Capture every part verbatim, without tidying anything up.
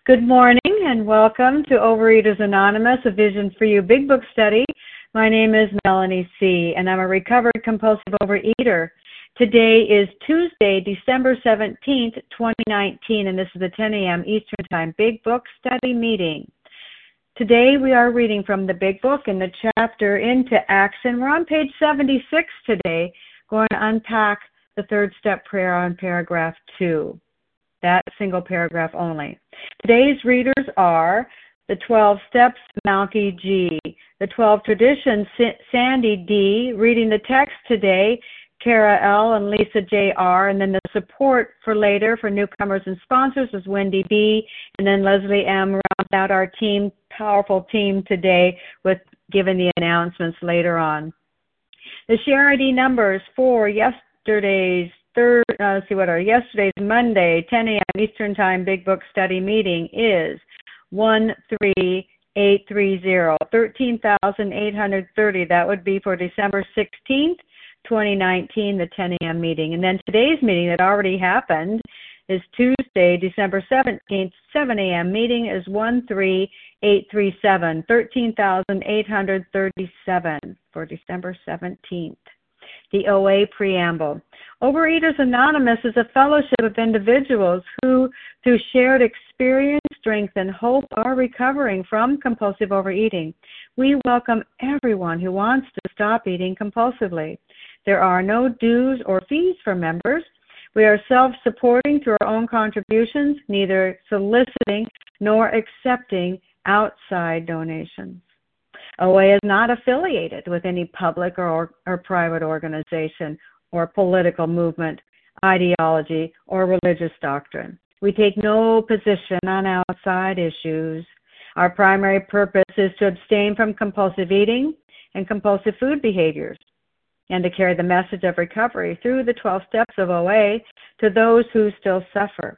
Good morning and welcome to Overeaters Anonymous, a Vision for You Big Book Study. My name is Melanie C., and I'm a recovered compulsive overeater. Today is Tuesday, December seventeenth, twenty nineteen, and this is the ten a.m. Eastern Time Big Book Study meeting. Today we are reading from the Big Book in the chapter Into Action. We're on page seventy-six today, going to unpack the third step prayer on paragraph two. That single paragraph only. Today's readers are the twelve Steps, Malky G. The twelve Traditions, Sandy D. Reading the text today, Kara L. and Lisa J R. And then the support for later for newcomers and sponsors is Wendy B. And then Leslie M. rounds out our team, powerful team today with giving the announcements later on. The share I D numbers for yesterday's Third, uh, let's see what are yesterday's Monday, ten a.m. Eastern Time Big Book Study meeting is one three eight three zero, thirteen thousand eight hundred thirty. That would be for December sixteenth, twenty nineteen, the ten a.m. meeting. And then today's meeting that already happened is Tuesday, December seventeenth, seven a.m. meeting is one three eight three seven, thirteen thousand eight hundred thirty-seven for December seventeenth. The O A Preamble. Overeaters Anonymous is a fellowship of individuals who, through shared experience, strength, and hope, are recovering from compulsive overeating. We welcome everyone who wants to stop eating compulsively. There are no dues or fees for members. We are self-supporting through our own contributions, neither soliciting nor accepting outside donations. O A is not affiliated with any public or, or private organization or political movement, ideology, or religious doctrine. We take no position on outside issues. Our primary purpose is to abstain from compulsive eating and compulsive food behaviors and to carry the message of recovery through the twelve steps of O A to those who still suffer.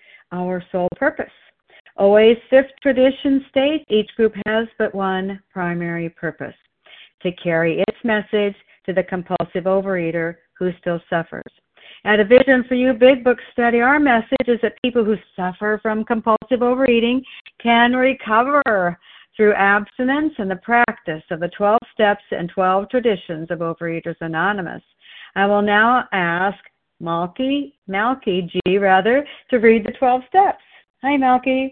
Our sole purpose. O A's fifth tradition states each group has but one primary purpose, to carry its message to the compulsive overeater who still suffers. At a Vision for You Big Book Study, our message is that people who suffer from compulsive overeating can recover through abstinence and the practice of the twelve steps and twelve traditions of Overeaters Anonymous. I will now ask Malky, Malky G, rather, to read the twelve steps. Hi, Malky.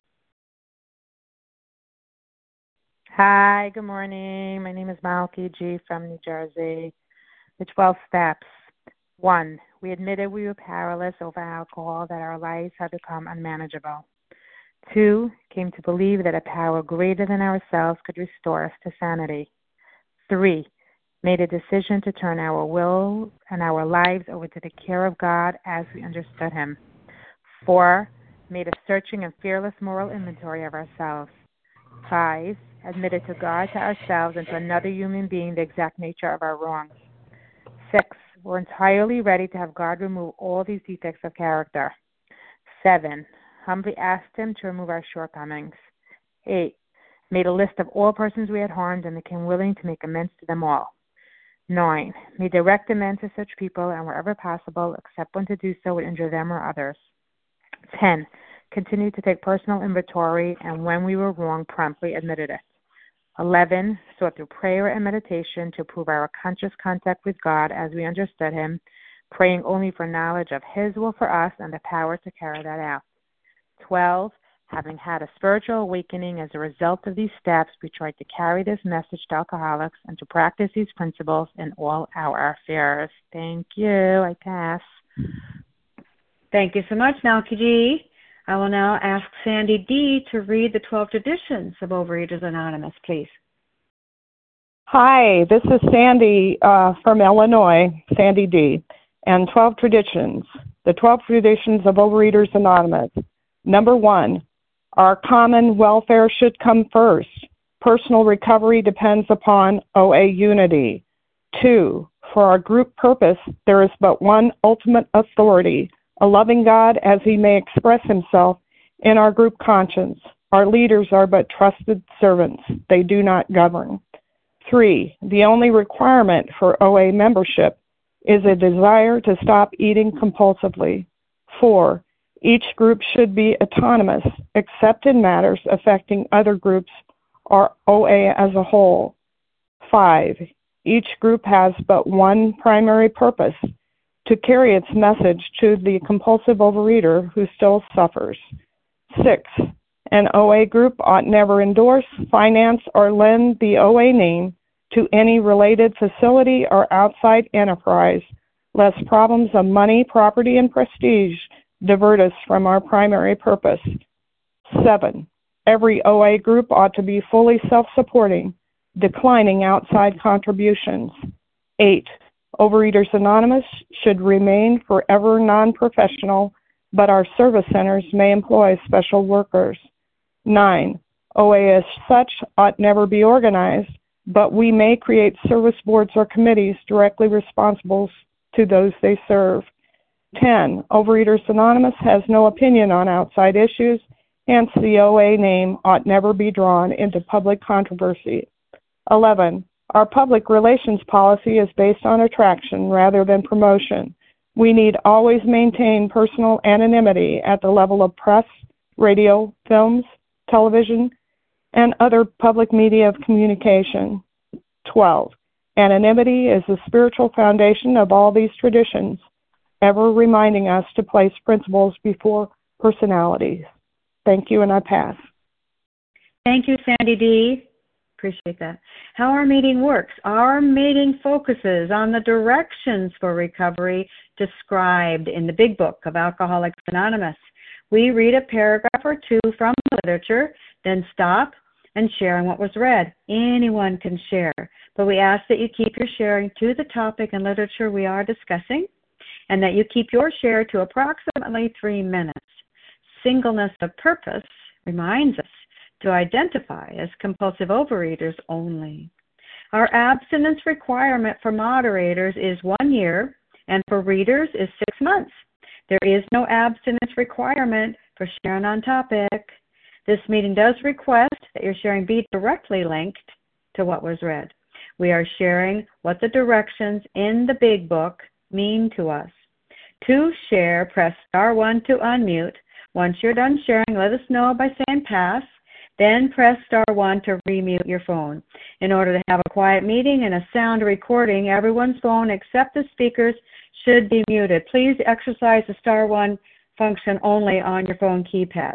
Hi, good morning. My name is Malky G. from New Jersey. The twelve steps. One, we admitted we were powerless over alcohol, that our lives had become unmanageable. Two, came to believe that a power greater than ourselves could restore us to sanity. Three, made a decision to turn our will and our lives over to the care of God as we understood Him. Four, made a searching and fearless moral inventory of ourselves. Five, admitted to God, to ourselves, and to another human being the exact nature of our wrongs. Six, we're entirely ready to have God remove all these defects of character. Seven, humbly asked Him to remove our shortcomings. Eight, made a list of all persons we had harmed and became willing to make amends to them all. Nine, made direct amends to such people and wherever possible, except when to do so would injure them or others. Ten, continued to take personal inventory and when we were wrong, promptly admitted it. Eleven, sought through prayer and meditation to prove our conscious contact with God as we understood Him, praying only for knowledge of His will for us and the power to carry that out. Twelve, having had a spiritual awakening as a result of these steps, we tried to carry this message to alcoholics and to practice these principles in all our affairs. Thank you. I pass. Thank you so much, Malky G. I will now ask Sandy D. to read the twelve traditions of Overeaters Anonymous, please. Hi, this is Sandy uh, from Illinois, Sandy D. And twelve traditions. The twelve traditions of Overeaters Anonymous. Number one, our common welfare should come first. Personal recovery depends upon O A unity. Two, for our group purpose, there is but one ultimate authority, a loving God as He may express Himself in our group conscience. Our leaders are but trusted servants. They do not govern. Three, the only requirement for O A membership is a desire to stop eating compulsively. Four, Each group should be autonomous, except in matters affecting other groups or O A as a whole. Five, each group has but one primary purpose, to carry its message to the compulsive overeater who still suffers. Six, an O A group ought never endorse, finance, or lend the O A name to any related facility or outside enterprise, lest problems of money, property, and prestige divert us from our primary purpose. Seven, every O A group ought to be fully self-supporting, declining outside contributions. Eight, Overeaters Anonymous should remain forever non-professional, but our service centers may employ special workers. Nine, O A as such ought never be organized, but we may create service boards or committees directly responsible to those they serve. Ten, Overeaters Anonymous has no opinion on outside issues, hence the O A name ought never be drawn into public controversy. Eleven, our public relations policy is based on attraction rather than promotion. We need always maintain personal anonymity at the level of press, radio, films, television, and other public media of communication. Twelve, anonymity is the spiritual foundation of all these traditions, ever reminding us to place principles before personalities. Thank you, and I pass. Thank you, Sandy D. Appreciate that. How our meeting works. Our meeting focuses on the directions for recovery described in the Big Book of Alcoholics Anonymous. We read a paragraph or two from the literature, then stop and share on what was read. Anyone can share, but we ask that you keep your sharing to the topic and literature we are discussing, and that you keep your share to approximately three minutes. Singleness of purpose reminds us to identify as compulsive overeaters only. Our abstinence requirement for moderators is one year, and for readers is six months. There is no abstinence requirement for sharing on topic. This meeting does request that your sharing be directly linked to what was read. We are sharing what the directions in the Big Book mean to us. To share, press star one to unmute. Once you're done sharing, let us know by saying pass. Then press star one to remute your phone. In order to have a quiet meeting and a sound recording, everyone's phone except the speakers should be muted. Please exercise the star one function only on your phone keypad.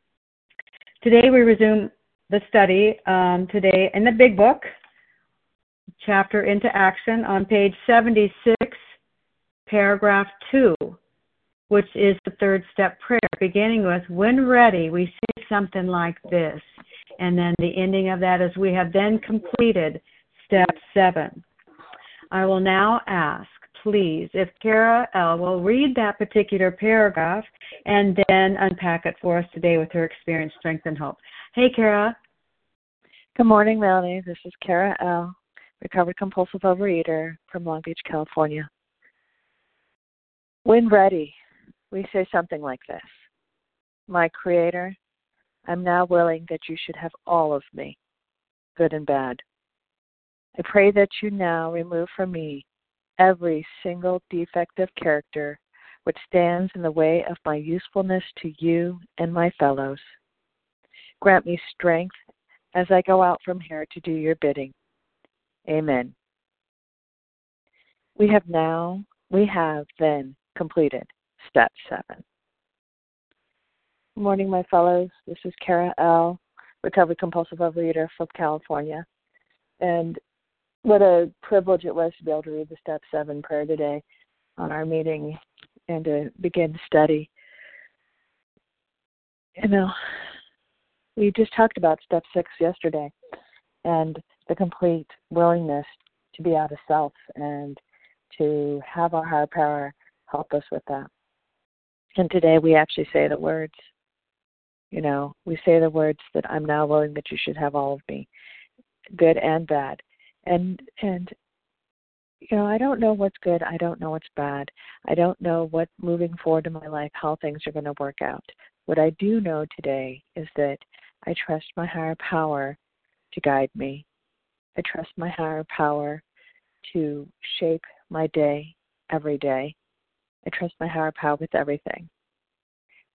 Today we resume the study um, today in the Big Book, chapter Into Action, on page seventy-six, paragraph two, which is the third step prayer, beginning with, when ready, we say something like this. And then the ending of that is, we have then completed step seven. I will now ask, please, if Kara L. will read that particular paragraph and then unpack it for us today with her experience, strength, and hope. Hey, Kara. Good morning, Melanie. This is Kara L., recovered compulsive overeater from Long Beach, California. When ready, we say something like this. My Creator, I'm now willing that you should have all of me, good and bad. I pray that you now remove from me every single defective character which stands in the way of my usefulness to you and my fellows. Grant me strength as I go out from here to do your bidding. Amen. We have now, we have then completed step seven. Good morning, my fellows. This is Kara L., recovered compulsive overeater from California. And what a privilege it was to be able to read the step seven prayer today on our meeting and to begin to study. You know, we just talked about step six yesterday and the complete willingness to be out of self and to have our higher power help us with that. And today we actually say the words, you know, we say the words that I'm now willing that you should have all of me, good and bad. And, and you know, I don't know what's good. I don't know what's bad. I don't know what moving forward in my life, how things are going to work out. What I do know today is that I trust my higher power to guide me. I trust my higher power to shape my day every day. I trust my higher power with everything.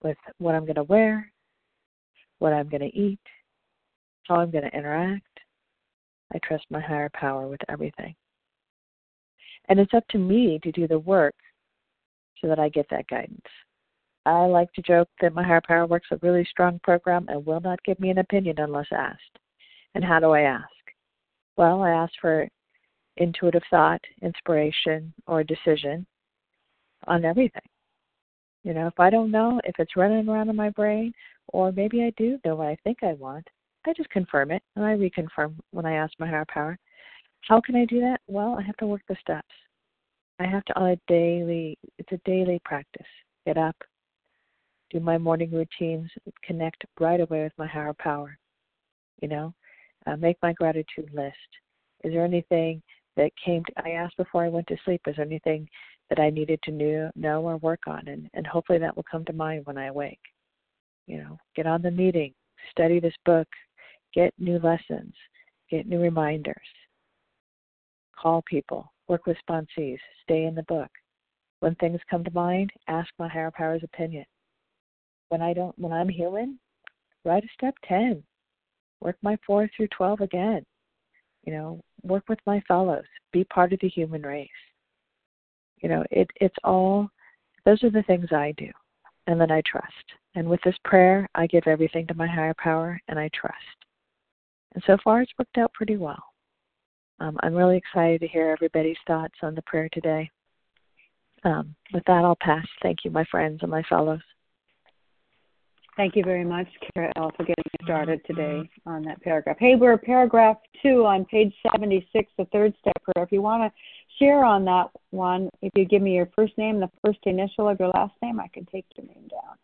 with what I'm going to wear, what I'm going to eat, how I'm going to interact. I trust my higher power with everything. And it's up to me to do the work so that I get that guidance. I like to joke that my higher power works a really strong program and will not give me an opinion unless asked. And how do I ask? Well, I ask for intuitive thought, inspiration, or decision on everything. You know, if I don't know, if it's running around in my brain, or maybe I do know what I think I want, I just confirm it, and I reconfirm when I ask my higher power. How can I do that? Well, I have to work the steps. I have to on a daily, it's a daily practice. Get up, do my morning routines, connect right away with my higher power, you know, uh, make my gratitude list. Is there anything that came to, I asked before I went to sleep, is there anything that I needed to know, know or work on? And, and hopefully that will come to mind when I awake. You know, get on the meeting, study this book, get new lessons, get new reminders, call people, work with sponsees, stay in the book. When things come to mind, ask my higher power's opinion. When I don't, when I'm human, write a step ten. Work my four through twelve again. You know, work with my fellows. Be part of the human race. You know, it, it's all, those are the things I do. And then I trust. And with this prayer, I give everything to my higher power, and I trust. And so far, it's worked out pretty well. Um, I'm really excited to hear everybody's thoughts on the prayer today. Um, with that, I'll pass. Thank you, my friends and my fellows. Thank you very much, Kara L., for getting started today on that paragraph. Hey, we're paragraph two on page seventy-six, the third step prayer. If you want to share on that one, if you give me your first name, the first initial of your last name, I can take your name down.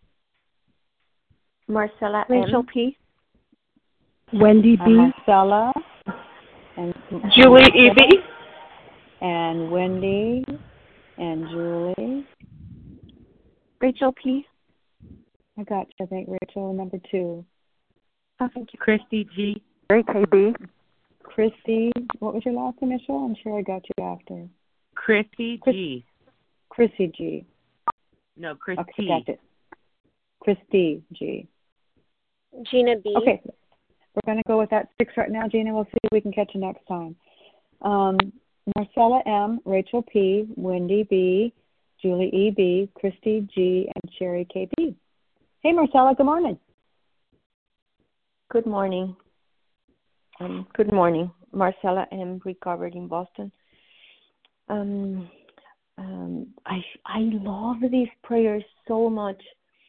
Marcella Rachel M. P. Wendy B. Uh, Marcella. And Julie E B. And Wendy. And Julie. Rachel P. I got you, I think, Rachel, number two. Oh, thank you. Christy G. K B. Christy, what was your last initial? I'm sure I got you after. Christy Chris, G. Chrissy G. No, Christy. Okay, got it. Christy G. Gina B. Okay, we're going to go with that six right now, Gina. We'll see if we can catch you next time. Um, Marcella M., Rachel P., Wendy B., Julie E B., Christy G., and Sherry K B. Hey, Marcella, good morning. Good morning. Um, good morning. Marcella M., recovered in Boston. Um, um, I I love these prayers so much.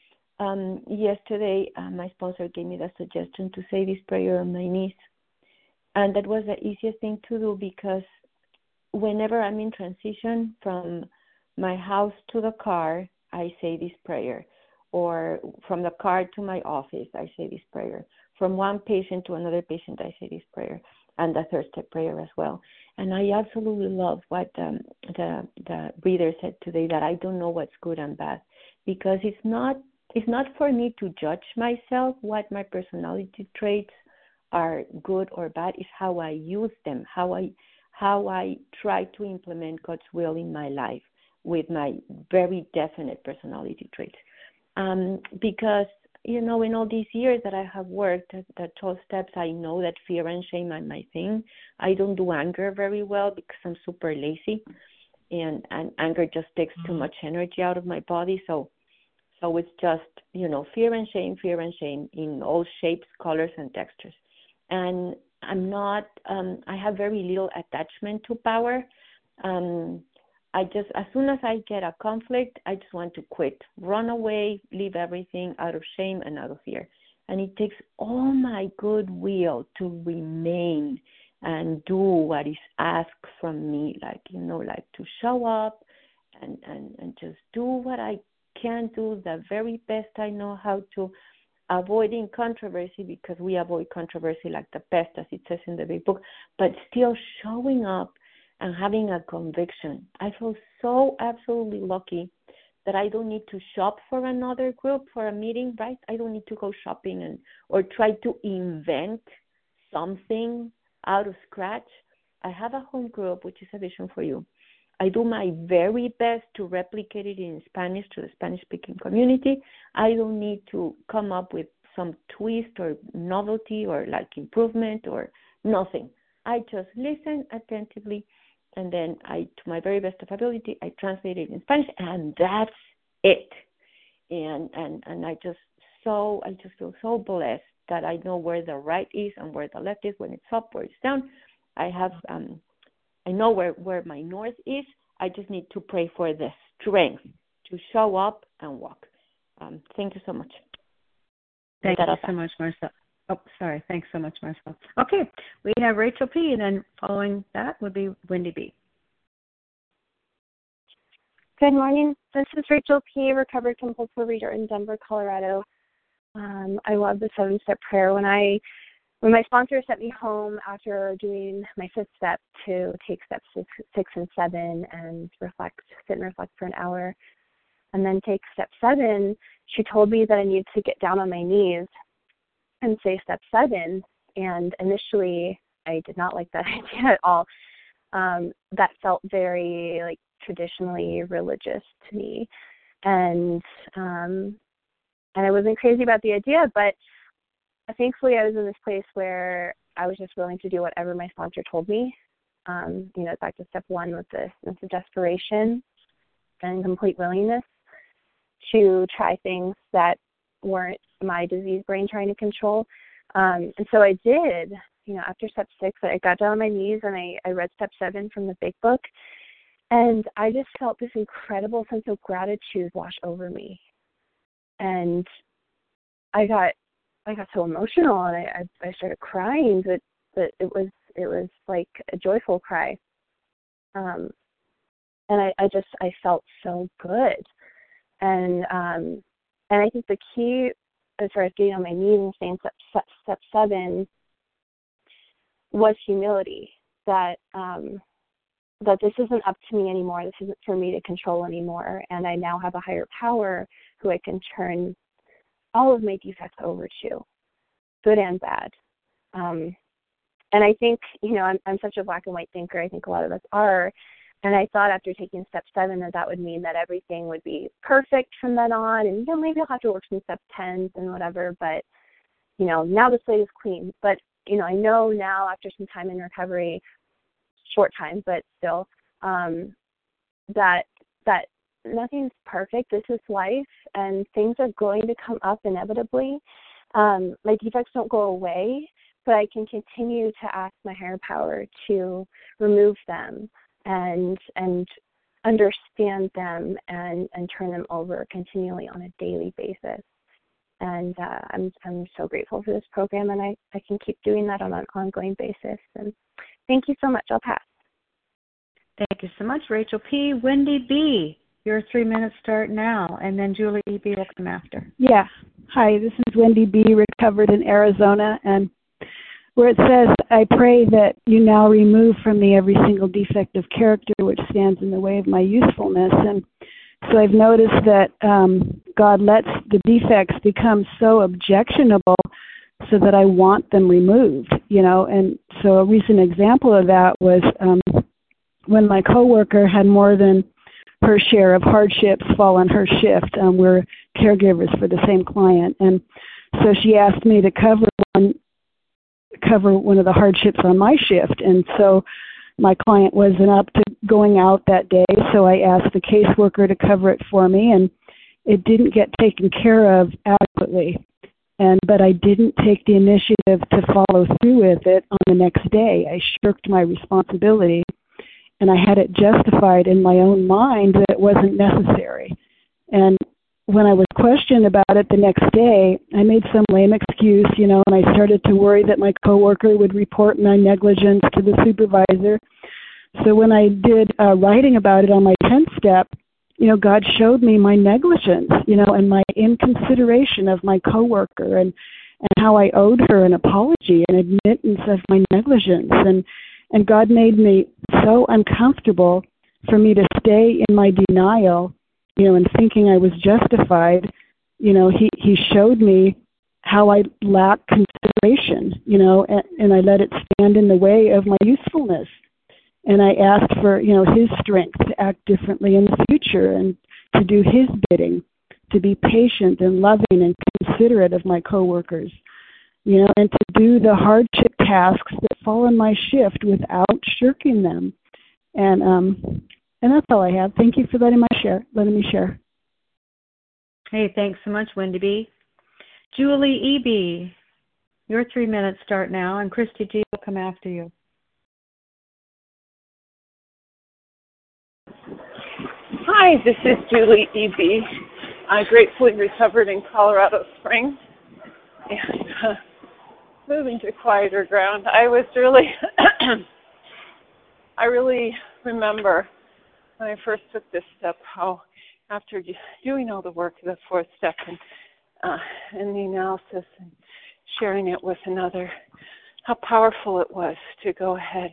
Um, yesterday, uh, my sponsor gave me the suggestion to say this prayer on my knees. And that was the easiest thing to do because whenever I'm in transition from my house to the car, I say this prayer. Or from the car to my office, I say this prayer. From one patient to another patient, I say this prayer. And the third step prayer as well. And I absolutely love what um, the the reader said today, that I don't know what's good and bad. Because it's not it's not for me to judge myself what my personality traits are good or bad. It's how I use them, how I how I try to implement God's will in my life with my very definite personality traits. Um, because, you know, in all these years that I have worked at the twelve steps, I know that fear and shame are my thing. I don't do anger very well because I'm super lazy, and, and anger just takes too much energy out of my body. So, so it's just, you know, fear and shame, fear and shame in all shapes, colors, and textures. And I'm not, um, I have very little attachment to power. Um, I just, as soon as I get a conflict, I just want to quit, run away, leave everything out of shame and out of fear. And it takes all my goodwill to remain and do what is asked from me, like, you know, like to show up and, and, and just do what I can do the very best I know how to, avoiding controversy, because we avoid controversy like the pest, as it says in the big book, but still showing up and having a conviction. I feel so absolutely lucky that I don't need to shop for another group for a meeting, right? I don't need to go shopping and or try to invent something out of scratch. I have a home group, which is a vision for you. I do my very best to replicate it in Spanish to the Spanish-speaking community. I don't need to come up with some twist or novelty or like improvement or nothing. I just listen attentively, and then I, to my very best of ability, I translate it in Spanish, and that's it. And and and I just so I just feel so blessed that I know where the right is and where the left is, when it's up, where it's down. I have um, I know where, where my north is. I just need to pray for the strength to show up and walk. Um, thank you so much. Thank you so much, Marcel. Oh, sorry. Thanks so much, Marcel. Okay, we have Rachel P., and then following that would be Wendy B. Good morning. This is Rachel P., recovered compulsive reader in Denver, Colorado. Um, I love the seven-step prayer. When I, when my sponsor sent me home after doing my fifth step to take steps six, six and seven and reflect, sit and reflect for an hour, and then take step seven, she told me that I needed to get down on my knees and say step seven. And initially, I did not like that idea at all. Um, that felt very like traditionally religious to me, and um, and I wasn't crazy about the idea, but thankfully I was in this place where I was just willing to do whatever my sponsor told me. Um, you know, back to step one with the sense of desperation and complete willingness to try things that weren't my disease brain trying to control. Um, and so I did. You know, after step six, I got down on my knees and I, I read step seven from the big book. And I just felt this incredible sense of gratitude wash over me. And I got I got so emotional, and I, I, I started crying, but, but it was it was like a joyful cry. Um, and I, I just I felt so good. And um, and I think the key as far as getting on my knees and saying step, step, step seven was humility, that um, that this isn't up to me anymore. This isn't for me to control anymore. And I now have a higher power who I can turn all of my defects over to, good and bad. Um, and I think, you know, I'm, I'm such a black and white thinker. I think a lot of us are. And I thought after taking step seven that that would mean that everything would be perfect from then on. And, you know, maybe I'll have to work some step tens and whatever. But, you know, now the slate is clean. But, you know, I know now after some time in recovery, short time, but still, um, that that nothing's perfect. This is life, and things are going to come up inevitably. Um, my defects don't go away, but I can continue to ask my higher power to remove them and and understand them and, and turn them over continually on a daily basis. And uh, I'm I'm so grateful for this program, and I, I can keep doing that on an ongoing basis. And thank you so much. I'll pass. Thank you so much, Rachel P. Wendy B., your three minutes start now, and then Julie B. will come after. Yeah. Hi, this is Wendy B., recovered in Arizona, and where it says, I pray that you now remove from me every single defect of character which stands in the way of my usefulness. And so I've noticed that um, God lets the defects become so objectionable so that I want them removed, you know. And so a recent example of that was um, when my coworker had more than her share of hardships fall on her shift. Um, we're caregivers for the same client. And so she asked me to cover one, cover one of the hardships on my shift. And so my client wasn't up to going out that day, so I asked the caseworker to cover it for me, and it didn't get taken care of adequately. And but I didn't take the initiative to follow through with it on the next day. I shirked my responsibility, and I had it justified in my own mind that it wasn't necessary. And when I was questioned about it the next day, I made some lame excuse, you know, and I started to worry that my coworker would report my negligence to the supervisor. So when I did uh, writing about it on my tenth step, you know, God showed me my negligence, you know, and my inconsideration of my coworker, and, and how I owed her an apology and admittance of my negligence. And, and God made me so uncomfortable for me to stay in my denial, you know, and thinking I was justified. You know, he, he showed me how I lack consideration, you know, and, and I let it stand in the way of my usefulness. And I asked for, you know, his strength to act differently in the future and to do his bidding, to be patient and loving and considerate of my coworkers, you know, and to do the hardship tasks that fall in my shift without shirking them. And um, and that's all I have. Thank you for letting my share, letting me share. Hey, thanks so much, Wendy B. Julie E B, your three minutes start now, and Christy G will come after you. Hi, this is Julie E B. I gratefully recovered in Colorado Springs and uh, moving to quieter ground. I was really, I really remember when I first took this step how after doing all the work of the fourth step and, uh, and the analysis and sharing it with another, how powerful it was to go ahead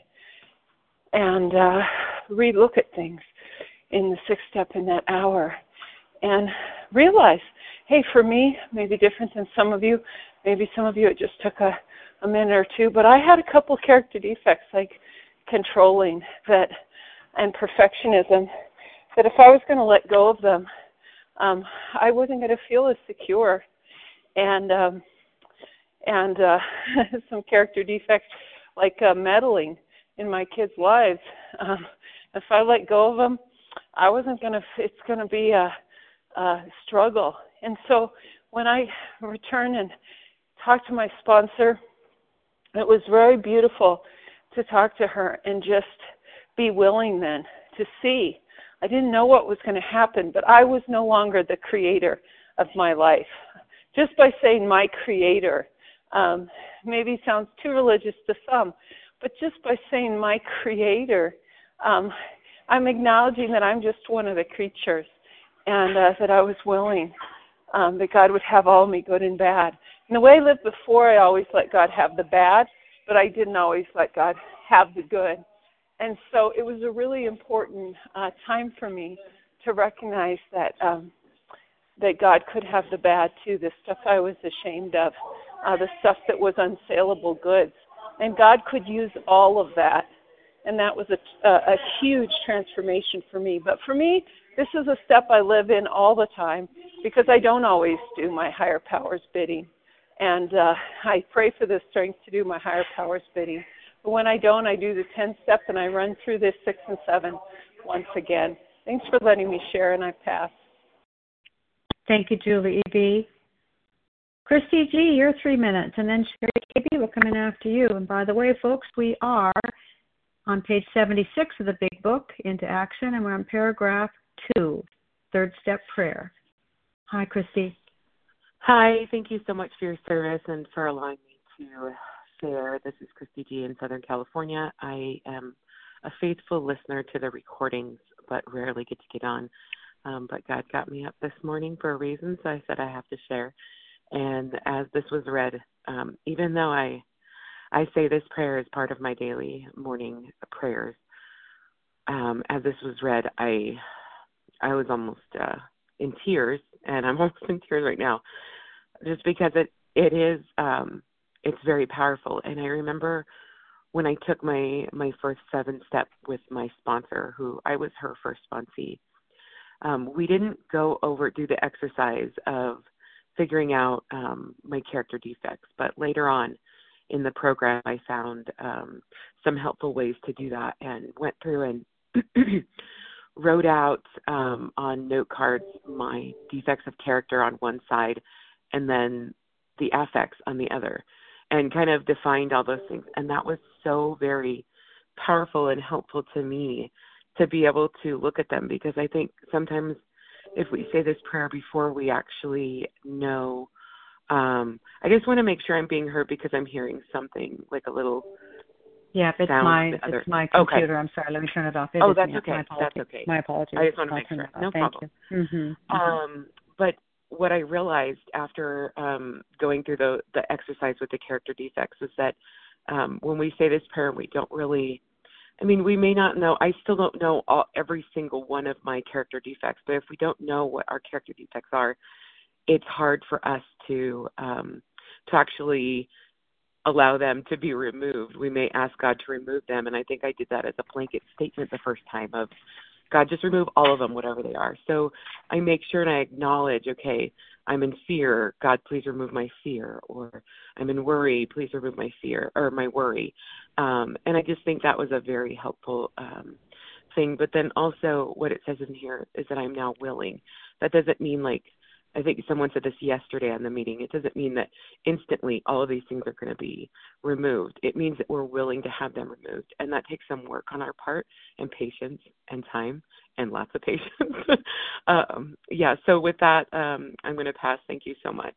and uh, re-look at things in the sixth step in that hour and realize, hey, for me, maybe different than some of you, maybe some of you it just took a, a minute or two, but I had a couple character defects like controlling that and perfectionism that if I was going to let go of them, um, I wasn't going to feel as secure. And um, and uh, some character defects like uh, meddling in my kids' lives. Um, if I let go of them, I wasn't going to, it's going to be a, a struggle. And so when I returned and talked to my sponsor, it was very beautiful to talk to her and just be willing then to see. I didn't know what was going to happen, but I was no longer the creator of my life. Just by saying my creator, um, maybe sounds too religious to some, but just by saying my creator, um, I'm acknowledging that I'm just one of the creatures and uh, that I was willing um, that God would have all of me, good and bad. And the way I lived before, I always let God have the bad, but I didn't always let God have the good. And so it was a really important uh, time for me to recognize that um, that God could have the bad too, the stuff I was ashamed of, uh, the stuff that was unsaleable goods. And God could use all of that. And that was a, a, a huge transformation for me. But for me, this is a step I live in all the time because I don't always do my higher powers bidding. And uh, I pray for the strength to do my higher powers bidding. But when I don't, I do the ten step and I run through this six and seven once again. Thanks for letting me share, and I pass. Thank you, Julie E B. Christy G, your three minutes, and then Sherry K B will come in after you. And by the way, folks, we are on page seventy-six of the Big Book, Into Action, and we're on paragraph two, third step prayer. Hi, Christy. Hi, thank you so much for your service and for allowing me to share. This is Christy G in Southern California. I am a faithful listener to the recordings, but rarely get to get on. Um, but God got me up this morning for a reason, so I said I have to share. And as this was read, um, even though I I say this prayer as part of my daily morning prayers, um, as this was read, I I was almost uh, in tears, and I'm almost in tears right now, just because it it is um, it's very powerful. And I remember when I took my my first seven step with my sponsor, who I was her first sponsee. Um, we didn't go over do the exercise of figuring out um, my character defects, but later on in the program, I found um, some helpful ways to do that and went through and wrote out um, on note cards my defects of character on one side and then the affects on the other, and kind of defined all those things. And that was so very powerful and helpful to me to be able to look at them, because I think sometimes if we say this prayer before we actually know, um, I just want to make sure I'm being heard because I'm hearing something like a little Yeah, it's sound my the other. it's my Okay. computer. I'm sorry. Let me turn it off. It Oh, is that's me. okay. My apologies. That's okay. My apologies. I just want to I'll make turn sure. it off. No Thank problem. you. Mm-hmm. Um, but what I realized after um, going through the, the exercise with the character defects is that um, when we say this prayer, we don't really, I mean, we may not know, I still don't know all, every single one of my character defects, but if we don't know what our character defects are, it's hard for us to um, to actually allow them to be removed. We may ask God to remove them, and I think I did that as a blanket statement the first time of, God, just remove all of them, whatever they are. So I make sure and I acknowledge, okay, I'm in fear. God, please remove my fear. Or I'm in worry. Please remove my fear or my worry. Um, and I just think that was a very helpful um, thing. But then also what it says in here is that I'm now willing. That doesn't mean like, I think someone said this yesterday on the meeting. It doesn't mean that instantly all of these things are going to be removed. It means that we're willing to have them removed. And that takes some work on our part and patience and time and lots of patience. um, yeah, so with that, um, I'm going to pass. Thank you so much.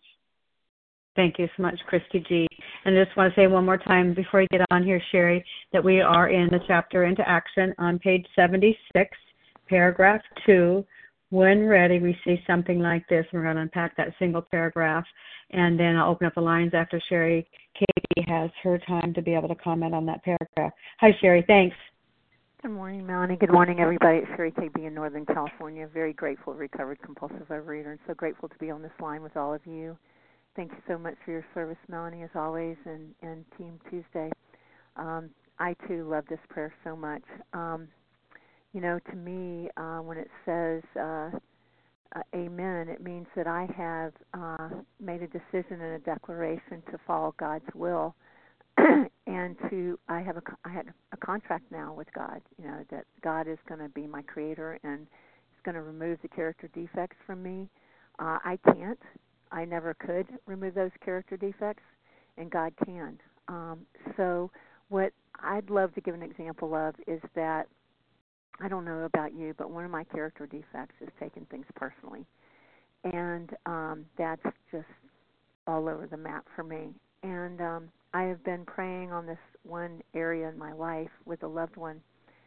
Thank you so much, Christy G. And I just want to say one more time before you get on here, Sherry, that we are in the chapter Into Action on page seventy-six, paragraph two. When ready, we see something like this. We're going to unpack that single paragraph, and then I'll open up the lines after Sherry Katie has her time to be able to comment on that paragraph. Hi, Sherry. Thanks. Good morning, Melanie. Good morning, everybody. It's Sherry K B in Northern California. Very grateful, recovered compulsive overeater, and so grateful to be on this line with all of you. Thank you so much for your service, Melanie, as always, and, and Team Tuesday. Um, I, too, love this prayer so much. Um, You know, to me, uh, when it says uh, uh, amen, it means that I have uh, made a decision and a declaration to follow God's will, and to I have a I had a contract now with God. You know that God is going to be my creator and is going to remove the character defects from me. Uh, I can't. I never could remove those character defects, and God can. Um, so, what I'd love to give an example of is that. I don't know about you, but one of my character defects is taking things personally. And um, that's just all over the map for me. And um, I have been praying on this one area in my life with a loved one,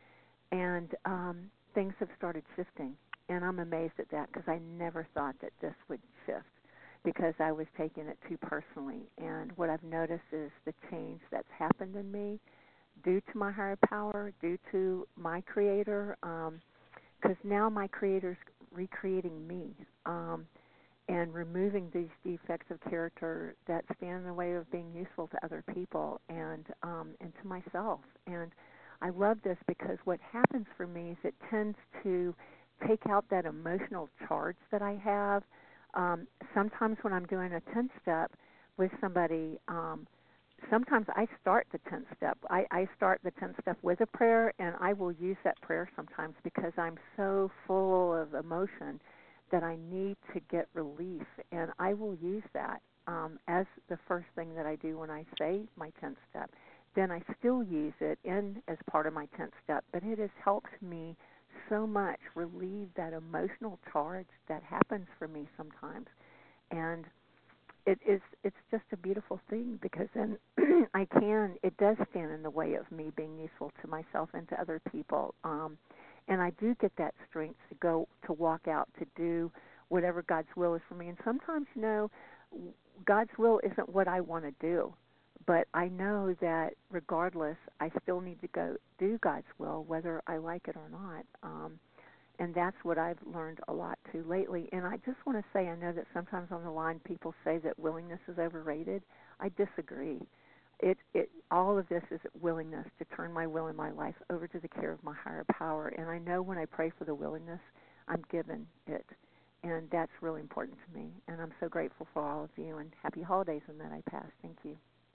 and um, things have started shifting. And I'm amazed at that because I never thought that this would shift because I was taking it too personally. And what I've noticed is the change that's happened in me due to my higher power, due to my creator, because um, now my creator's recreating me um, and removing these defects of character that stand in the way of being useful to other people and um, and to myself. And I love this because what happens for me is it tends to take out that emotional charge that I have. Um, sometimes when I'm doing a ten-step with somebody, um, sometimes I start the tenth step. I, I start the tenth step with a prayer, and I will use that prayer sometimes because I'm so full of emotion that I need to get relief, and I will use that um, as the first thing that I do when I say my tenth step. Then I still use it in as part of my tenth step, but it has helped me so much relieve that emotional charge that happens for me sometimes, and It is. It's just a beautiful thing because then I can. It does stand in the way of me being useful to myself and to other people, um, and I do get that strength to go to walk out to do whatever God's will is for me. And sometimes, you know, God's will isn't what I want to do, but I know that regardless, I still need to go do God's will, whether I like it or not. Um, And that's what I've learned a lot, too, lately. And I just want to say, I know that sometimes on the line people say that willingness is overrated. I disagree. It, it, all of this is willingness to turn my will in my life over to the care of my higher power. And I know when I pray for the willingness, I'm given it. And that's really important to me. And I'm so grateful for all of you. And happy holidays on that I pass. Thank you.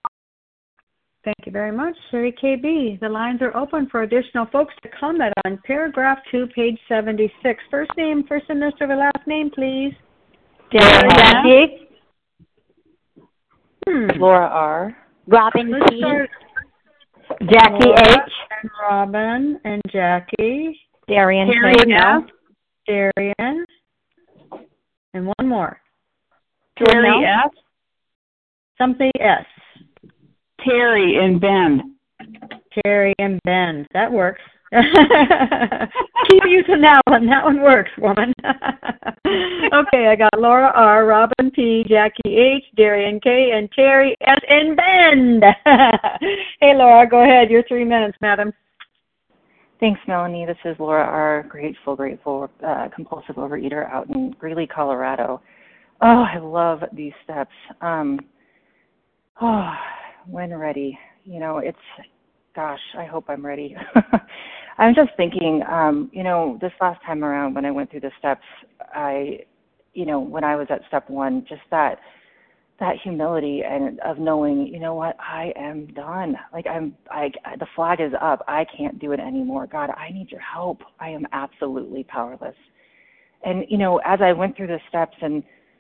Thank you very much, Sherry K B. The lines are open for additional folks to comment on paragraph two, page seventy-six. First name, first initial, last name, please. Jackie. Hmm. Laura R. Robin Let's P. start. Jackie Laura H. And Robin and Jackie. Darian Darian. Darian. And one more. Terry F. Something S. Terry and Ben. Terry and Ben. That works. Keep using that one. That one works, woman. Okay, I got Laura R., Robin P., Jackie H., Darian K., and Terry S. and Ben. Hey, Laura, go ahead. Your three minutes, madam. Thanks, Melanie. This is Laura R., grateful, grateful, uh, compulsive overeater out in Greeley, Colorado. Oh, I love these steps. Um, oh, when ready. You know, it's, gosh, I hope I'm ready. I'm just thinking, um, you know, this last time around when I went through the steps, I, you know, when I was at step one, just that, that humility and of knowing, you know what, I am done. Like I'm, I, the flag is up. I can't do it anymore. God, I need your help. I am absolutely powerless. And, you know, as I went through the steps and,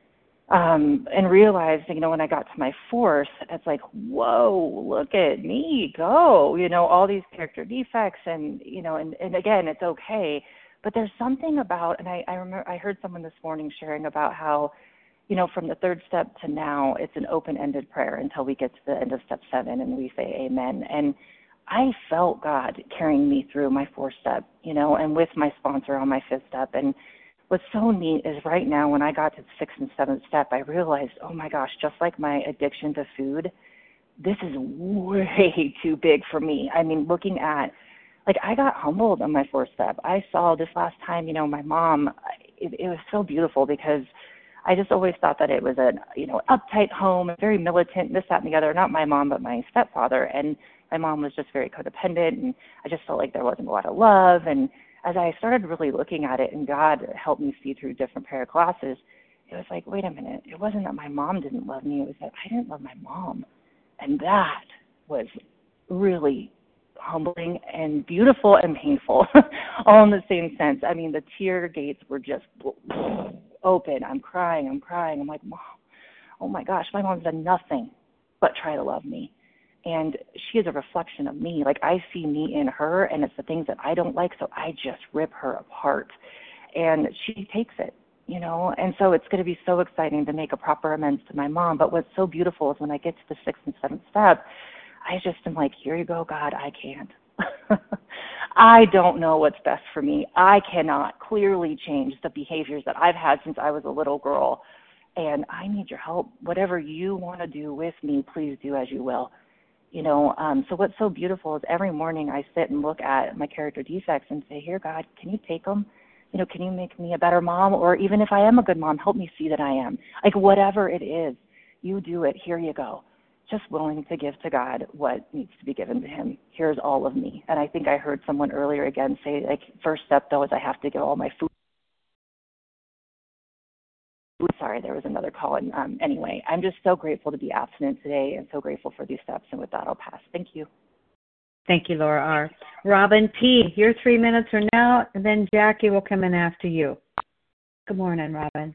um, and realized, you know, when I got to my fourth, it's like, whoa, look at me go, you know, all these character defects and, you know, and, and again, it's okay. But there's something about, and I, I remember I heard someone this morning sharing about how, you know, from the third step to now, it's an open-ended prayer until we get to the end of step seven and we say amen. And I felt God carrying me through my fourth step, you know, and with my sponsor on my fifth step. And what's so neat is right now when I got to the sixth and seventh step, I realized, oh my gosh, just like my addiction to food, this is way too big for me. I mean, looking at, like, I got humbled on my fourth step. I saw this last time, you know, my mom, it, it was so beautiful because I just always thought that it was a, you know, uptight home, very militant, this, that, and the other. Not my mom, but my stepfather. And my mom was just very codependent, and I just felt like there wasn't a lot of love. And as I started really looking at it, and God helped me see through different prayer classes, it was like, wait a minute. It wasn't that my mom didn't love me. It was that I didn't love my mom. And that was really humbling and beautiful and painful, all in the same sense. I mean, the tear gates were just open. I'm crying, I'm crying. I'm like, Mom, oh my gosh, my mom's done nothing but try to love me. And she is a reflection of me. Like, I see me in her, and it's the things that I don't like, so I just rip her apart. And she takes it, you know. And so it's going to be so exciting to make a proper amends to my mom. But what's so beautiful is when I get to the sixth and seventh step, I just am like, here you go, God, I can't. I don't know what's best for me. I cannot clearly change the behaviors that I've had since I was a little girl, and I need your help. Whatever you want to do with me, please do as you will. You know, um, so what's so beautiful is every morning I sit and look at my character defects and say, here, God, can you take them? You know, can you make me a better mom? Or even if I am a good mom, help me see that I am. Like, whatever it is, you do it. Here you go. Just willing to give to God what needs to be given to him. Here's all of me. And I think I heard someone earlier again say, like, first step, though, is I have to give all my food. Sorry, there was another call. And um, anyway, I'm just so grateful to be abstinent today and so grateful for these steps. And with that, I'll pass. Thank you. Thank you, Laura R. Robin P., your three minutes are now, and then Jackie will come in after you. Good morning, Robin.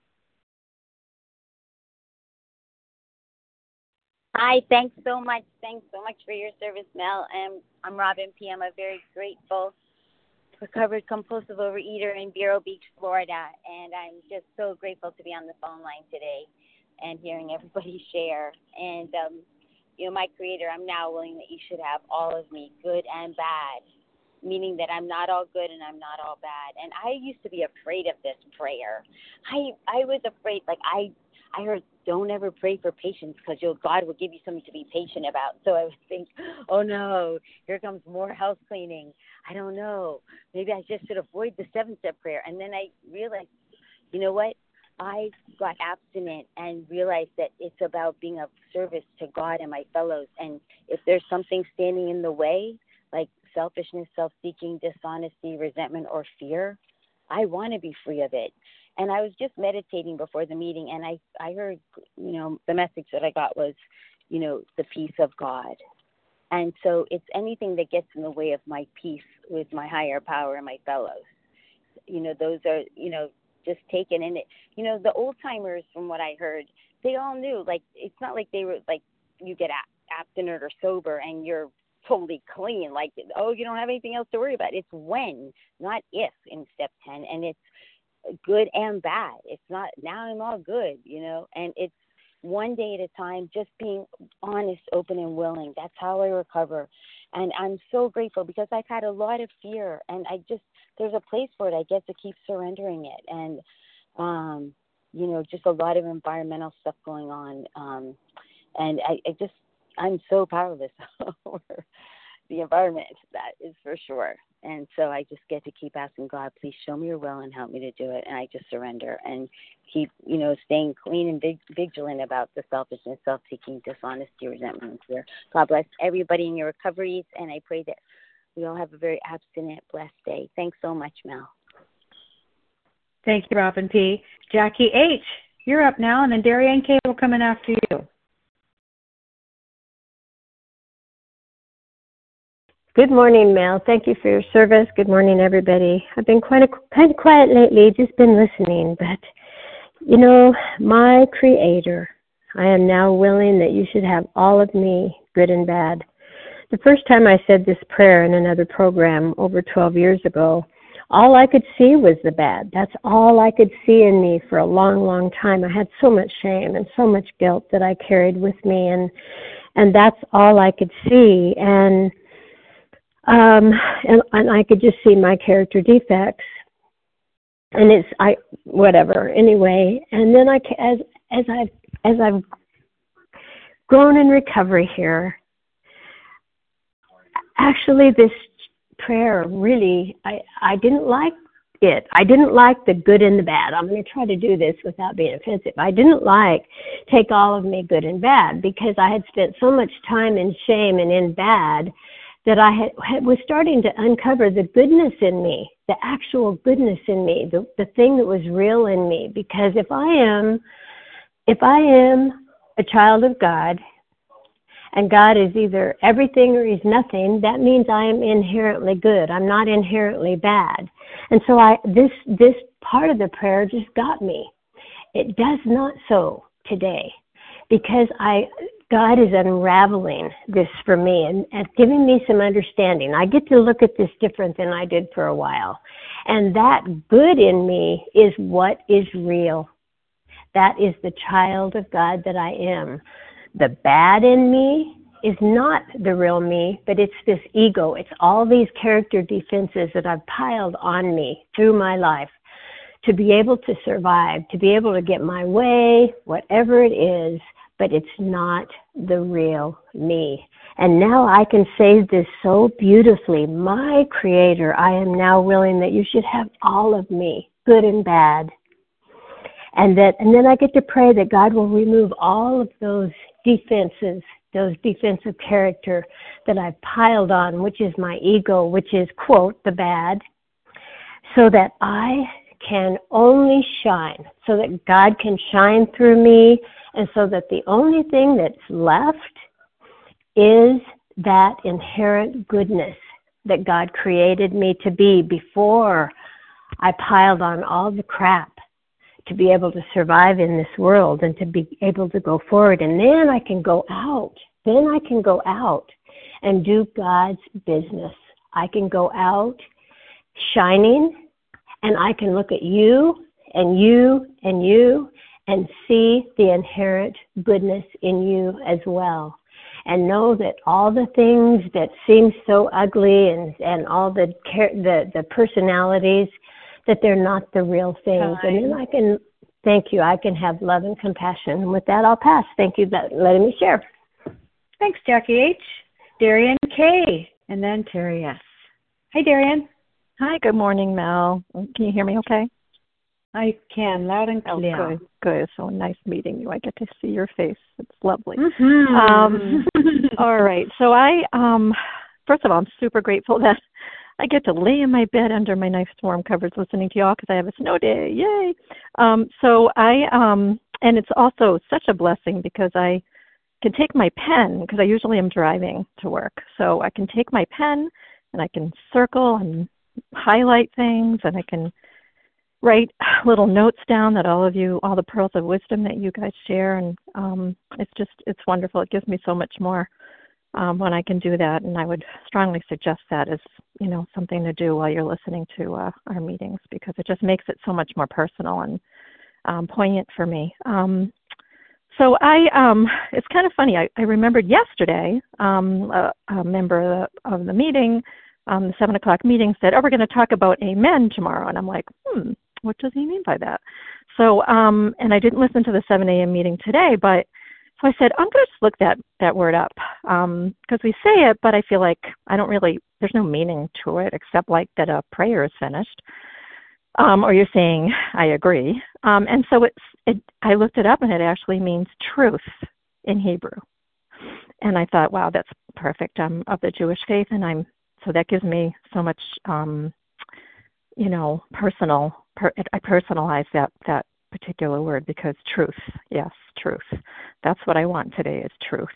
Hi, thanks so much. Thanks so much for your service, Mel. Um, I'm Robin P. I'm a very grateful recovered compulsive overeater in Vero Beach, Florida, and I'm just so grateful to be on the phone line today and hearing everybody share. And, um, you know, my Creator, I'm now willing that you should have all of me, good and bad, meaning that I'm not all good and I'm not all bad. And I used to be afraid of this prayer. I I was afraid, like I I heard, don't ever pray for patience because your God will give you something to be patient about. So I would think, oh no, here comes more house cleaning. I don't know. Maybe I just should avoid the seven-step prayer. And then I realized, you know what? I got abstinent and realized that it's about being of service to God and my fellows. And if there's something standing in the way, like selfishness, self-seeking, dishonesty, resentment, or fear, I want to be free of it. And I was just meditating before the meeting, and I, I heard, you know, the message that I got was, you know, the peace of God. And so it's anything that gets in the way of my peace with my higher power and my fellows. You know, those are, you know, just taken in it. You know, the old timers, from what I heard, they all knew, like, it's not like they were like, you get abstinent or sober and you're totally clean. Like, oh, you don't have anything else to worry about. It's when, not if, in step ten. And it's good and bad. It's not, now I'm all good, you know, and it's one day at a time, just being honest, open, and willing. That's how I recover. And I'm so grateful because I've had a lot of fear, and I just, there's a place for it. I get to keep surrendering it. And, um, you know, just a lot of environmental stuff going on. Um, and I, I just, I'm so powerless over, the environment, that is for sure. And so I just get to keep asking God, please show me your will and help me to do it. And I just surrender and keep, you know, staying clean and vig- vigilant about the selfishness, self-seeking, dishonesty, resentment, and fear. God bless everybody in your recoveries, and I pray that we all have a very abstinent, blessed day. Thanks so much, Mel. Thank you, Robin P. Jackie H., you're up now, and then Darianne K. will come in after you. Good morning, Mel. Thank you for your service. Good morning, everybody. I've been quite a, kind of quiet lately, just been listening. But, you know, my Creator, I am now willing that you should have all of me, good and bad. The first time I said this prayer in another program over twelve years ago, all I could see was the bad. That's all I could see in me for a long, long time. I had so much shame and so much guilt that I carried with me, and and that's all I could see. And Um, and, and I could just see my character defects, and it's I whatever anyway. And then I as as I've as I've grown in recovery here, actually this prayer really I I didn't like it. I didn't like the good and the bad. I'm going to try to do this without being offensive. I didn't like take all of me good and bad, because I had spent so much time in shame and in bad that I had, had, was starting to uncover the goodness in me, the actual goodness in me, the, the thing that was real in me. Because if I am, if I am a child of God, and God is either everything or He's nothing, that means I am inherently good. I'm not inherently bad. And so I, this this part of the prayer just got me. It does not so today, because I. God is unraveling this for me and, and giving me some understanding. I get to look at this different than I did for a while. And that good in me is what is real. That is the child of God that I am. The bad in me is not the real me, but it's this ego. It's all these character defenses that I've piled on me through my life to be able to survive, to be able to get my way, whatever it is. But it's not the real me. And now I can say this so beautifully. My Creator, I am now willing that you should have all of me, good and bad. And that, and then I get to pray that God will remove all of those defenses, those defensive character that I've piled on, which is my ego, which is, quote, the bad, so that I can only shine, so that God can shine through me, and so that the only thing that's left is that inherent goodness that God created me to be before I piled on all the crap to be able to survive in this world and to be able to go forward. And then I can go out. Then I can go out and do God's business. I can go out shining, and I can look at you and you and you and see the inherent goodness in you as well. And know that all the things that seem so ugly and, and all the, the the personalities, that they're not the real things. Hi. And then I can, thank you, I can have love and compassion. And with that, I'll pass. Thank you for letting me share. Thanks, Jackie H. Darian K. And then Terry S. Hi, Darian. Hi, good morning, Mel. Can you hear me okay? I can, loud and clear. Oh, good, good. So nice meeting you. I get to see your face. It's lovely. Mm-hmm. Um, all right. So I, um, first of all, I'm super grateful that I get to lay in my bed under my nice warm covers listening to y'all because I have a snow day. Yay. Um, so I, um, and it's also such a blessing because I can take my pen, because I usually am driving to work. So I can take my pen and I can circle and highlight things, and I can write little notes down that all of you, all the pearls of wisdom that you guys share, and um, it's just, it's wonderful. It gives me so much more um, when I can do that, and I would strongly suggest that as, you know, something to do while you're listening to uh, our meetings, because it just makes it so much more personal and um, poignant for me. Um, so I, um, it's kind of funny. I, I remembered yesterday um, a, a member of the, of the meeting, um, the seven o'clock meeting, said, "Oh, we're going to talk about amen tomorrow," and I'm like, hmm. What does he mean by that? So, um, and I didn't listen to the seven a.m. meeting today, but So I said, I'm going to just look that, that word up because um, we say it, but I feel like I don't really, there's no meaning to it except like that a prayer is finished. Um, or you're saying, I agree. Um, and so it's, it, I looked it up and it actually means truth in Hebrew. And I thought, wow, that's perfect. I'm of the Jewish faith, and I'm, so that gives me so much, um, you know, personal, per, I personalize that, that particular word because truth, yes, truth. That's what I want today is truth.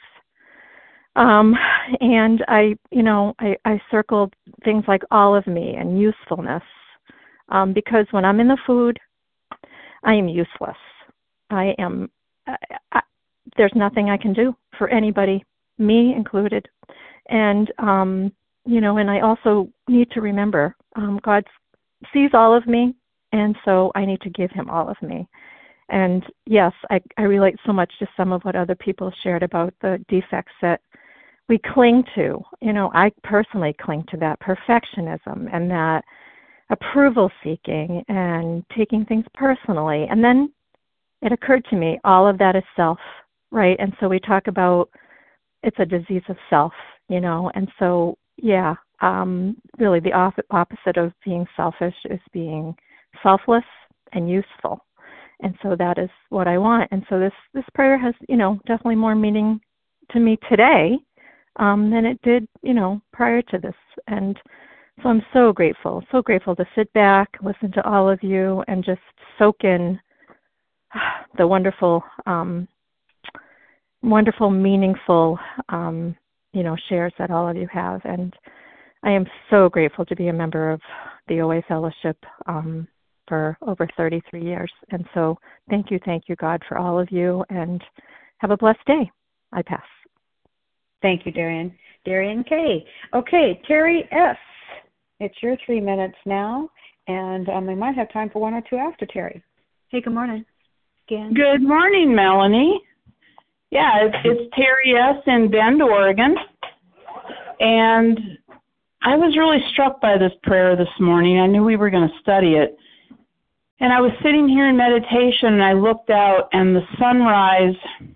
Um, and I, you know, I, I circled things like all of me and usefulness um, because when I'm in the food, I am useless. I am, I, I, there's nothing I can do for anybody, me included. And, um, you know, and I also need to remember um, God sees all of me, and so I need to give him all of me. And yes, I, I relate so much to some of what other people shared about the defects that we cling to. You know, I personally cling to that perfectionism and that approval seeking and taking things personally. And then it occurred to me, all of that is self, right? And so we talk about it's a disease of self, you know, and so, yeah, um, really the op- opposite of being selfish is being selfless and useful. And so that is what I want. And so this, this prayer has, you know, definitely more meaning to me today um, than it did, you know, prior to this. And so I'm so grateful, so grateful to sit back, listen to all of you, and just soak in the wonderful, um, wonderful, meaningful, um, you know, shares that all of you have. And I am so grateful to be a member of the O A Fellowship um, for over thirty-three years. And so thank you, thank you, God, for all of you, and have a blessed day. I pass. Thank you, Darian. Darian K. Okay, Terry S. It's your three minutes now, and um, we might have time for one or two after Terry. Hey, good morning. Again. Good morning, Melanie. Yeah, it's, it's Terry S. in Bend, Oregon. And I was really struck by this prayer this morning. I knew we were going to study it. And I was sitting here in meditation, and I looked out, and the sunrise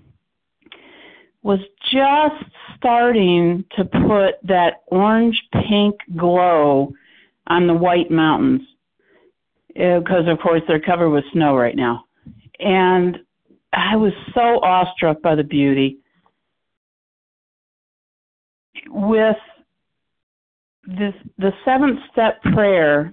was just starting to put that orange-pink glow on the white mountains, because, of course, they're covered with snow right now. And I was so awestruck by the beauty. With this, the seventh step prayer,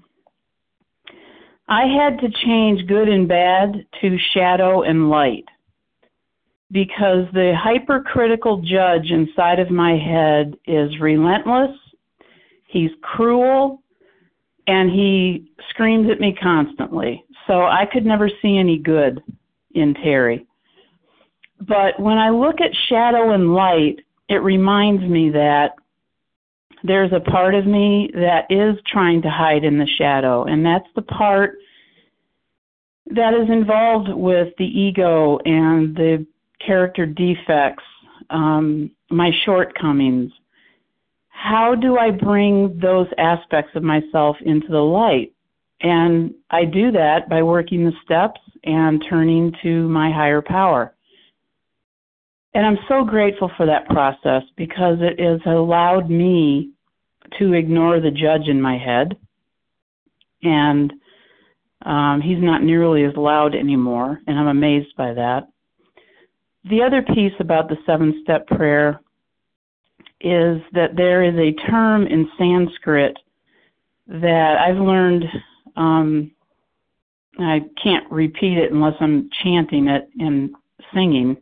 I had to change good and bad to shadow and light, because the hypercritical judge inside of my head is relentless, he's cruel, and he screams at me constantly. So I could never see any good in Terry. But when I look at shadow and light, it reminds me that there's a part of me that is trying to hide in the shadow, and that's the part that is involved with the ego and the character defects, um, my shortcomings. How do I bring those aspects of myself into the light? And I do that by working the steps and turning to my higher power. And I'm so grateful for that process, because it has allowed me to ignore the judge in my head. And um, he's not nearly as loud anymore, and I'm amazed by that. The other piece about the seven-step prayer is that there is a term in Sanskrit that I've learned, um, I can't repeat it unless I'm chanting it and singing.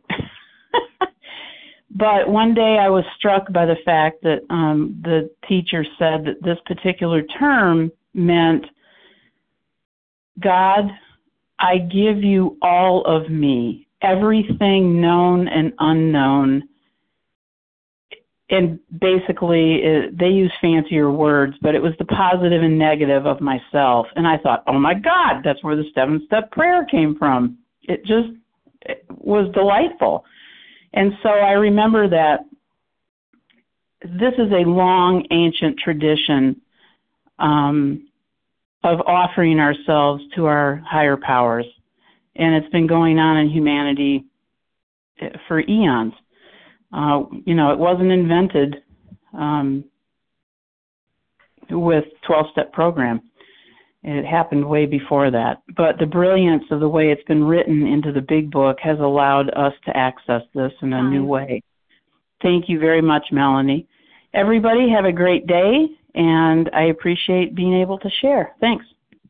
But one day I was struck by the fact that um, the teacher said that this particular term meant, God, I give you all of me, everything known and unknown. And basically, it, they use fancier words, but it was the positive and negative of myself. And I thought, oh my God, that's where the seven-step prayer came from. It just it was delightful. And so I remember that this is a long, ancient tradition um, of offering ourselves to our higher powers. And it's been going on in humanity for eons. Uh, you know, it wasn't invented um, with twelve-step program. It happened way before that. But the brilliance of the way it's been written into the big book has allowed us to access this in a new way. Thank you very much, Melanie. Everybody have a great day, and I appreciate being able to share. Thanks.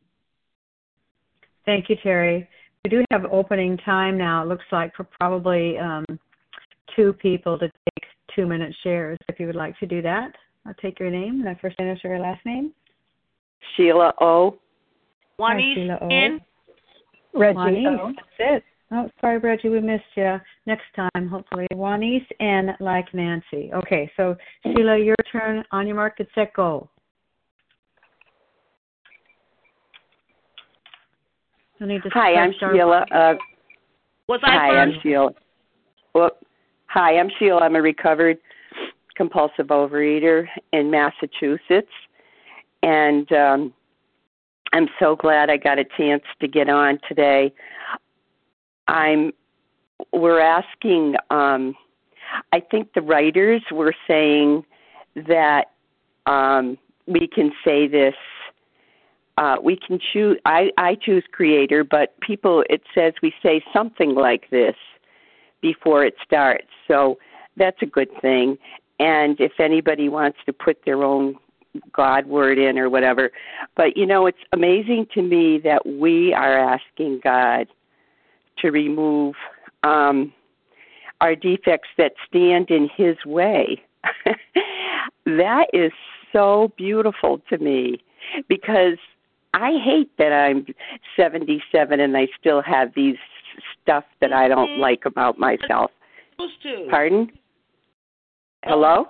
Thank you, Terry. We do have opening time now, it looks like, for probably um, two people to take two-minute shares. If you would like to do that, I'll take your name, my first initial, your last name. Sheila O. Juanice Sheila O. N. Reggie Juanice. O. That's it. Oh, sorry, Reggie, we missed you. Next time, hopefully. Juanice N. like Nancy. Okay, so Sheila, your turn. On your mark, get set, go. I need to Hi, I'm start Sheila. Uh, Was I hi, first? I'm Sheila. Well, hi, I'm Sheila. I'm a recovered compulsive overeater in Massachusetts. And um, I'm so glad I got a chance to get on today. I'm. We're asking. Um, I think the writers were saying that um, we can say this. Uh, we can choose. I, I choose creator, but people. It says we say something like this before it starts. So that's a good thing. And if anybody wants to put their own God word in or whatever. But, you know, it's amazing to me that we are asking God to remove um, our defects that stand in his way. That is so beautiful to me because I hate that I'm seventy-seven and I still have these stuff that I don't like about myself. Pardon? Hello?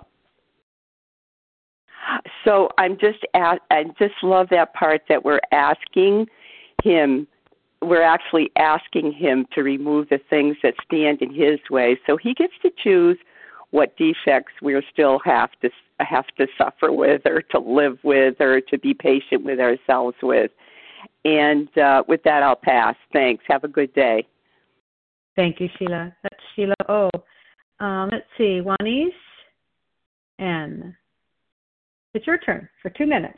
So I'm just at, I just love that part that we're asking him, we're actually asking him to remove the things that stand in his way. So he gets to choose what defects we still have to have to suffer with or to live with or to be patient with ourselves with. And uh, with that, I'll pass. Thanks. Have a good day. Thank you, Sheila. That's Sheila O. Um, let's see, Juanice N. It's your turn for two minutes.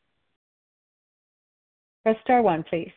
Press star one, please.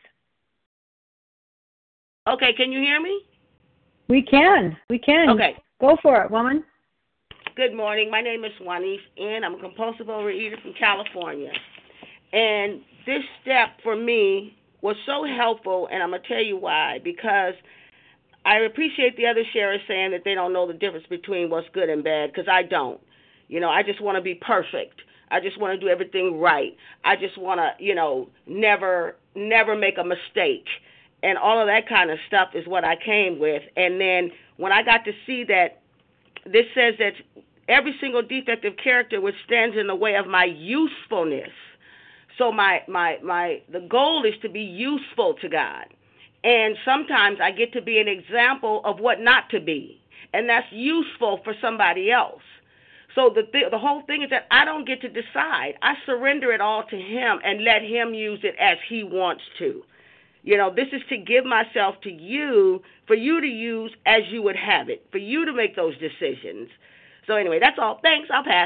Okay, can you hear me? We can. We can. Okay. Go for it, woman. Good morning. My name is Juanice N. I'm a compulsive overeater from California. And this step for me was so helpful, and I'm going to tell you why. Because I appreciate the other sharers saying that they don't know the difference between what's good and bad, because I don't. You know, I just want to be perfect. I just want to do everything right. I just want to, you know, never, never make a mistake. And all of that kind of stuff is what I came with. And then when I got to see that this says that every single defective character which stands in the way of my usefulness. So my, my, my, the goal is to be useful to God. And sometimes I get to be an example of what not to be. And that's useful for somebody else. So the th- the whole thing is that I don't get to decide. I surrender it all to him and let him use it as he wants to. You know, this is to give myself to you, for you to use as you would have it, for you to make those decisions. So anyway, that's all. Thanks. I'll pass.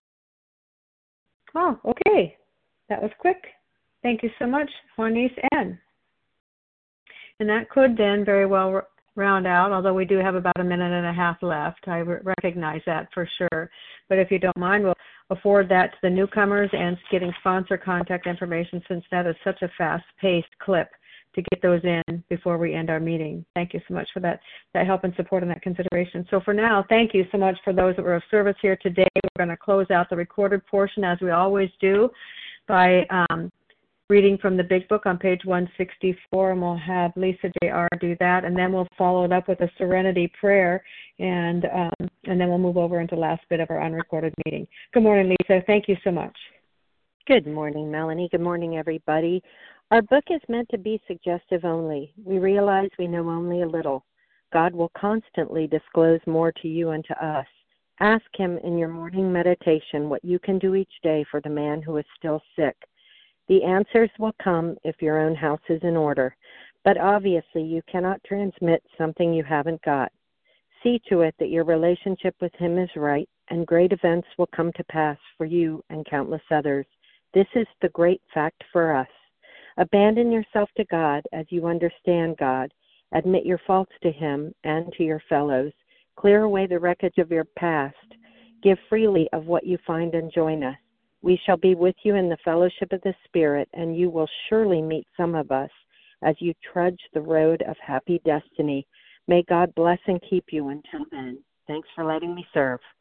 Oh, okay. That was quick. Thank you so much, Juanice N. And that could then very well round out, although we do have about a minute and a half left. I re- recognize that for sure. But if you don't mind, we'll afford that to the newcomers and getting sponsor contact information, since that is such a fast-paced clip to get those in before we end our meeting. Thank you so much for that, that help and support and that consideration. So for now, thank you so much for those that were of service here today. We're going to close out the recorded portion, as we always do, by um, reading from the Big Book on page one sixty-four, and we'll have Lisa J R do that, and then we'll follow it up with a serenity prayer, and um, and then we'll move over into the last bit of our unrecorded meeting. Good morning, Lisa. Thank you so much. Good morning, Melanie. Good morning, everybody. Our book is meant to be suggestive only. We realize we know only a little. God will constantly disclose more to you and to us. Ask him in your morning meditation what you can do each day for the man who is still sick. The answers will come if your own house is in order, but obviously you cannot transmit something you haven't got. See to it that your relationship with Him is right, and great events will come to pass for you and countless others. This is the great fact for us. Abandon yourself to God as you understand God. Admit your faults to Him and to your fellows. Clear away the wreckage of your past. Give freely of what you find and join us. We shall be with you in the fellowship of the Spirit, and you will surely meet some of us as you trudge the road of happy destiny. May God bless and keep you until then. Thanks for letting me serve.